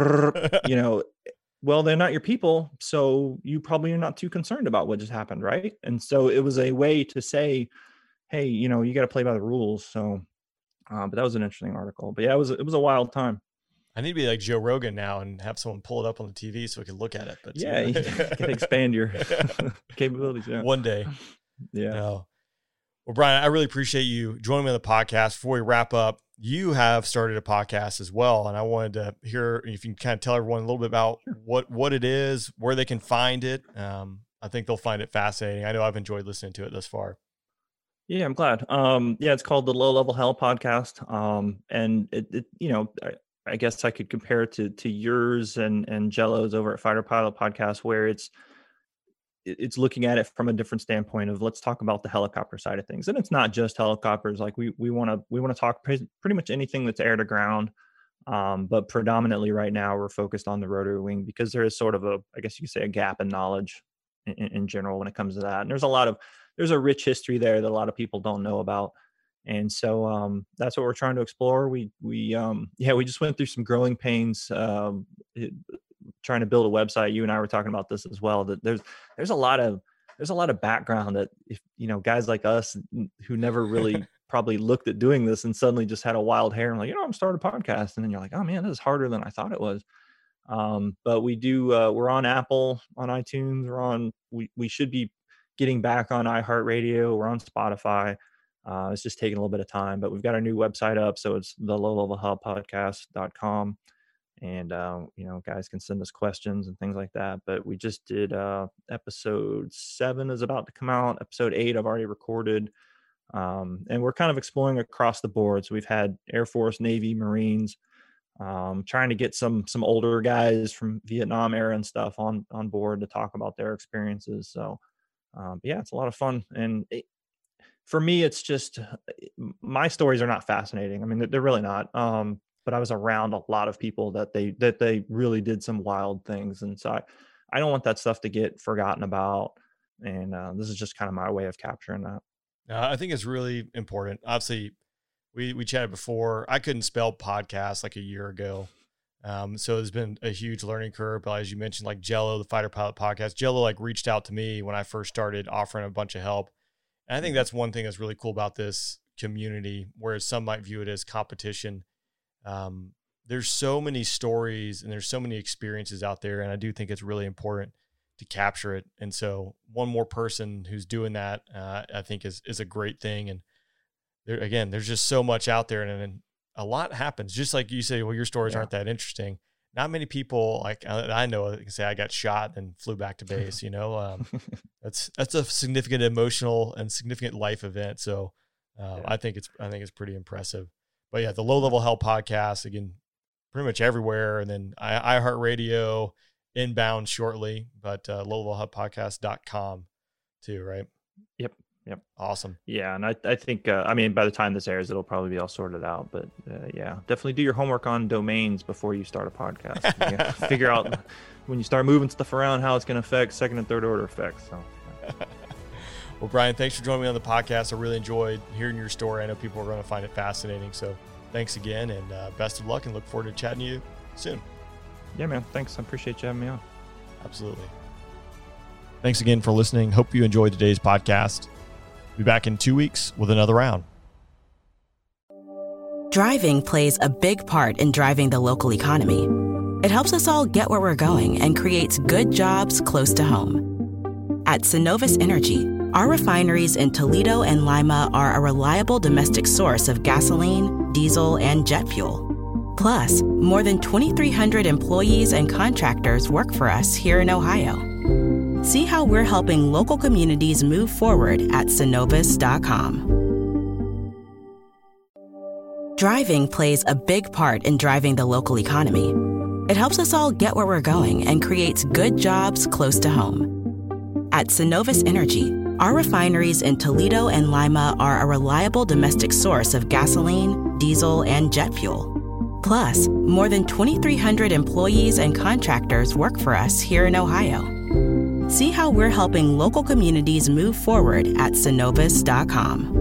You know, well, they're not your people. So you probably are not too concerned about what just happened. Right. And so it was a way to say, hey, you know, you got to play by the rules. So, uh, but that was an interesting article. But yeah, it was, it was a wild time. I need to be like Joe Rogan now and have someone pull it up on the T V so we can look at it. But yeah, you can expand your capabilities. Yeah. One day. Yeah. No. Well, Brian, I really appreciate you joining me on the podcast. Before we wrap up, you have started a podcast as well. And I wanted to hear if you can kind of tell everyone a little bit about sure. what, what it is, where they can find it. Um, I think they'll find it fascinating. I know I've enjoyed listening to it thus far. Yeah, I'm glad. Um, yeah, it's called the Low Level Hell Podcast. Um, and it, it you know, I, I guess I could compare it to to yours and and Jello's over at Fighter Pilot Podcast, where it's it's looking at it from a different standpoint of, let's talk about the helicopter side of things. And it's not just helicopters. Like we we want to we want to talk pretty much anything that's air to ground, um, but predominantly right now we're focused on the rotary wing, because there is sort of a, I guess you could say, a gap in knowledge in, in general when it comes to that. And there's a lot of there's a rich history there that a lot of people don't know about. And so um, that's what we're trying to explore. We, we, um, yeah, we just went through some growing pains, um, it, trying to build a website. You and I were talking about this as well, that there's, there's a lot of, there's a lot of background that, if, you know, guys like us who never really probably looked at doing this and suddenly just had a wild hair and like, you know, I'm starting a podcast. And then you're like, oh man, this is harder than I thought it was. Um, but we do, uh, we're on Apple, on iTunes, we're on, we, we should be getting back on iHeartRadio. We're on Spotify. Uh, it's just taking a little bit of time, but we've got our new website up. So it's the low level hell podcast dot com. And, uh, you know, guys can send us questions and things like that. But we just did uh, episode seven is about to come out. Episode eight I've already recorded. Um, and we're kind of exploring across the board. So we've had Air Force, Navy, Marines, um, trying to get some some older guys from Vietnam era and stuff on, on board to talk about their experiences. So, um, yeah, it's a lot of fun. And it, for me, it's just, my stories are not fascinating. I mean, they're really not. Um, but I was around a lot of people that they, that they really did some wild things. And so I, I don't want that stuff to get forgotten about. And uh, this is just kind of my way of capturing that. Uh, I think it's really important. Obviously, we, we chatted before. I couldn't spell podcast like a year ago. Um, so it's been a huge learning curve. But as you mentioned, like Jello, the Fighter Pilot Podcast, Jello like reached out to me when I first started offering a bunch of help. And I think that's one thing that's really cool about this community, whereas some might view it as competition. Um, there's so many stories and there's so many experiences out there. And I do think it's really important to capture it. And so one more person who's doing that, uh, I think is, is a great thing. And there, again, there's just so much out there, and, and a lot happens. Just like you say, well, your stories yeah. aren't that interesting. Not many people, like I, I know, can say I got shot and flew back to base, you know, um, that's, that's a significant emotional and significant life event. So uh, yeah. I think it's, I think it's pretty impressive. But yeah, the Low Level Hell podcast, again, pretty much everywhere. And then I, iHeartRadio, inbound shortly, but uh, low level hell podcast dot com too, right? Yep. Yep. Awesome. Yeah. And I, I think, uh, I mean, by the time this airs, it'll probably be all sorted out, but uh, yeah, definitely do your homework on domains before you start a podcast. You figure out when you start moving stuff around, how it's going to affect second and third order effects. So. Well, Brian, thanks for joining me on the podcast. I really enjoyed hearing your story. I know people are going to find it fascinating. So thanks again, and uh, best of luck, and look forward to chatting to you soon. Yeah, man. Thanks. I appreciate you having me on. Absolutely. Thanks again for listening. Hope you enjoyed today's podcast. Be back in two weeks with another round. Driving plays a big part in driving the local economy. It helps us all get where we're going and creates good jobs close to home. At Synovus Energy, our refineries in Toledo and Lima are a reliable domestic source of gasoline, diesel, and jet fuel. Plus, more than twenty-three hundred employees and contractors work for us here in Ohio. See how we're helping local communities move forward at Synovus dot com. Driving plays a big part in driving the local economy. It helps us all get where we're going and creates good jobs close to home. At Synovus Energy, our refineries in Toledo and Lima are a reliable domestic source of gasoline, diesel, and jet fuel. Plus, more than twenty-three hundred employees and contractors work for us here in Ohio. See how we're helping local communities move forward at Synovus dot com.